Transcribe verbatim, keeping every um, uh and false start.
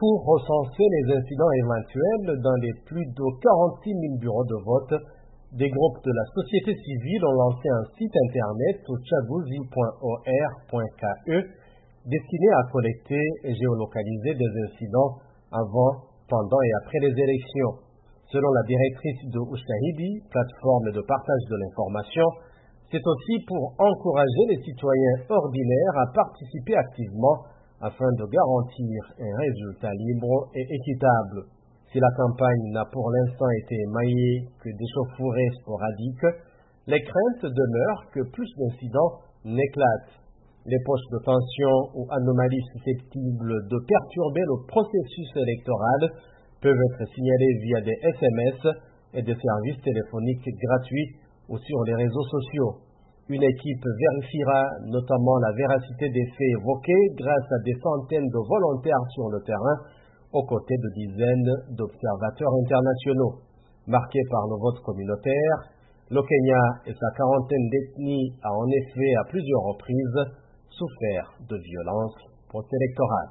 Pour recenser les incidents éventuels dans les plus de quarante-six mille bureaux de vote, des groupes de la société civile ont lancé un site internet au chaguzi point o r point k e destiné à collecter et géolocaliser des incidents avant, pendant et après les élections. Selon la directrice de Ushahidi, plateforme de partage de l'information, c'est aussi pour encourager les citoyens ordinaires à participer activement afin de garantir un résultat libre et équitable. Si la campagne n'a pour l'instant été émaillée que d'échauffourées sporadiques, les craintes demeurent que plus d'incidents n'éclatent. Les poches de tension ou anomalies susceptibles de perturber le processus électoral peuvent être signalées via des S M S et des services téléphoniques gratuits ou sur les réseaux sociaux. Une équipe vérifiera notamment la véracité des faits évoqués grâce à des centaines de volontaires sur le terrain, aux côtés de dizaines d'observateurs internationaux. Marqué par le vote communautaire, le Kenya et sa quarantaine d'ethnies a en effet à plusieurs reprises souffert de violences post-électorales.